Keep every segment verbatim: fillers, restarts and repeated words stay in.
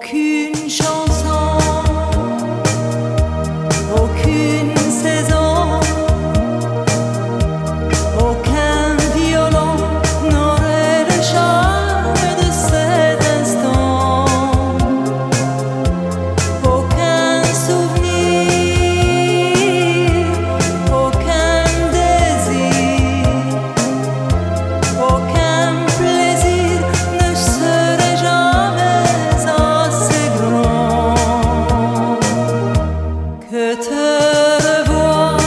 Aucune chanson, aucune saison, aucun violon n'aurait le charme de cet instant. Aucun souvenir, aucun désir, aucun plaisir ne serait jamais assez grand que te revoir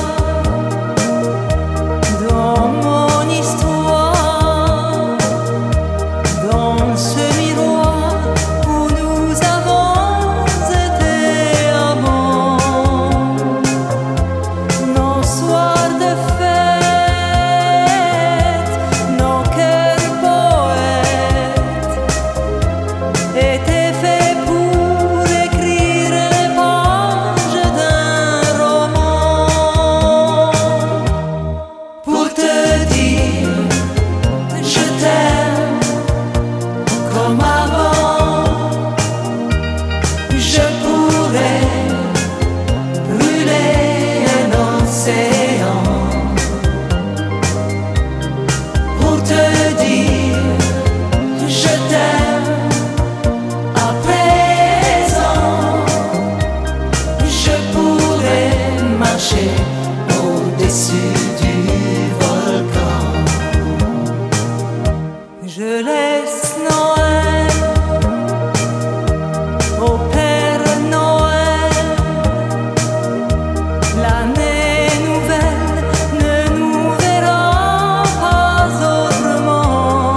dans mon histoire, dans ce miroir où nous avons été amants. Nos soirs de fête, nos cœurs poètes étaient faits pour écrire les pages d'un roman. Pour te dire je t'aime comme avant, je pourrais brûler un océan. Pour te dire je t'aime à présent, je pourrais marcher au-dessus du volcan. Je laisse Noël au Père Noël. L'année nouvelle ne nous verra pas autrement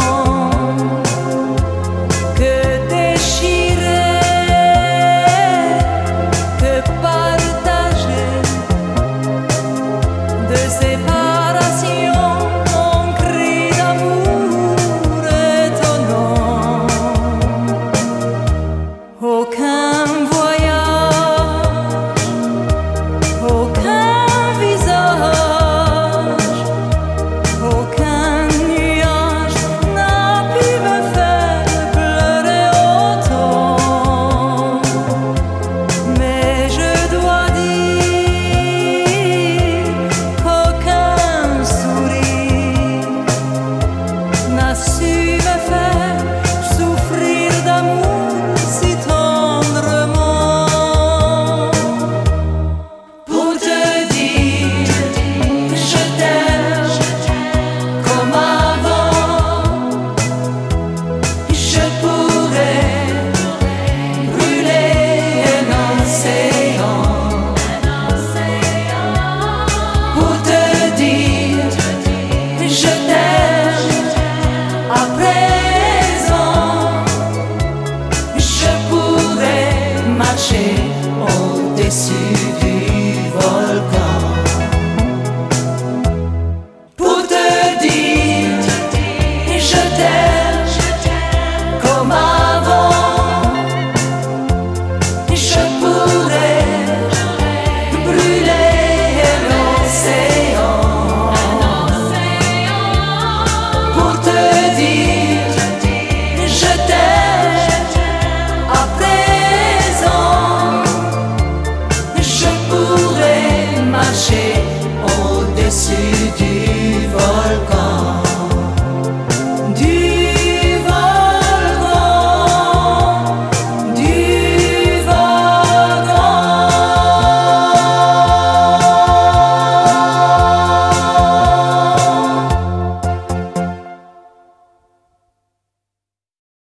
que déchirer, que partager de séparation.